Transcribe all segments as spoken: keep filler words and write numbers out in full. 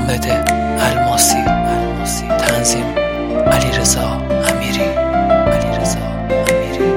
حامد الماسی، تنظیم علیرضا امیری. علیرضا امیری.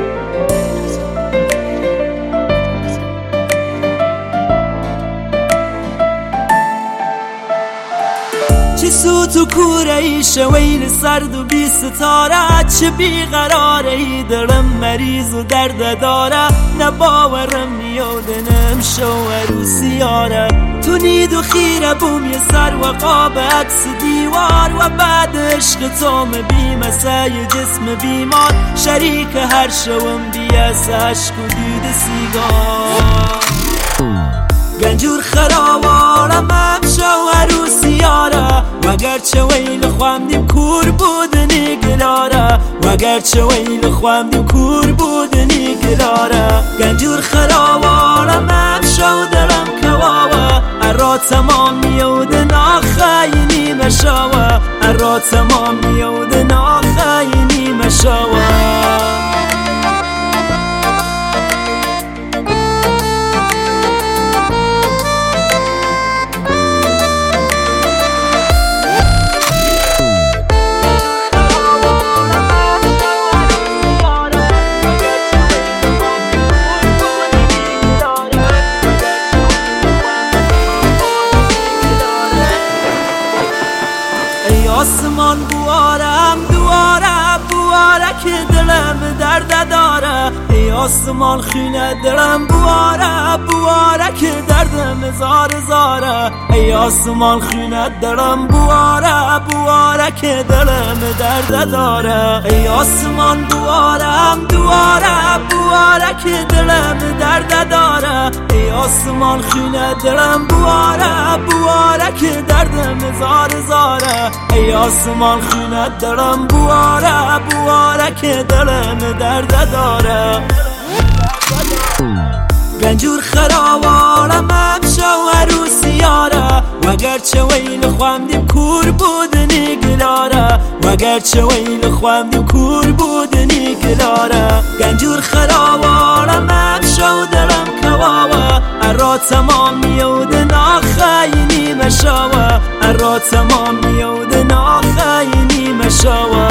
چه سو تو کوره ای شویل سرد و بی ستاره، چه بیقراره ای دلم مریض و درد داره، نه باورم نیادنم شو عروسیاره. تو نید و خیره بوم یه سر و قاب عکس دیوار، و بعد عشق تو مبی مثل یه جسم بیمار، شریک هر شوم بیاس عشق و دود سیگار. گنجور خرابارم هم شو عروسیاره، وگرچه ویل خواندیم کور بودنی گلاره، وگرچه ویل خواندیم کور بودنی گلاره. گنجور خرابارم هم شو دلم کبابه، ارا تمام میود ناخینی مشاوه، ارا تمام میود ناخینی مشاوه. آسمان بوارم دواره بواره که دلم درد داره، ای آسمان خونه دلم بواره بواره که دردم زار زاره، ای آسمان خونه دلم بواره بواره که دلم درد داره، ای آسمان بوارم دواره بواره که دلم درد داره، ای آسمان خونه دلم بواره بواره که دردم زار زاره، ای آسمان خونه دلم بواره بواره که دلم درد داره. گنجور خرابارم هم شو عروسیاره، وگرچه ویل خواندیم کور بودنی گلاره، وگرچه ویل خواندیم کور بودنی گلاره. گنجور خرابارم هم شو دلم کبابه، ارا تمام میود ناخینی مشاوه، ارا تمام میود ناخینی مشاوه.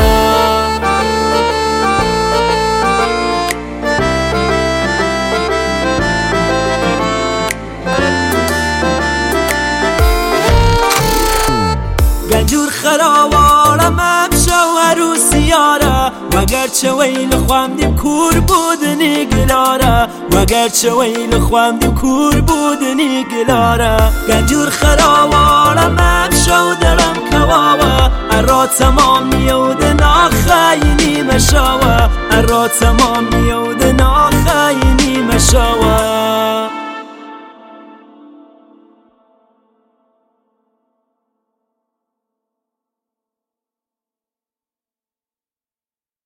گنجور خرابارم هم شو عروسیاره، وگرچه ویل خواندیم کور بودنی گلاره، وگرچه ویل خواندیم کور بودنی گلاره. گنجور خرابارم هم شو دلم کبابه، ارا تمام میود ناخینی مشاوه، ارا تمام میود ناخینی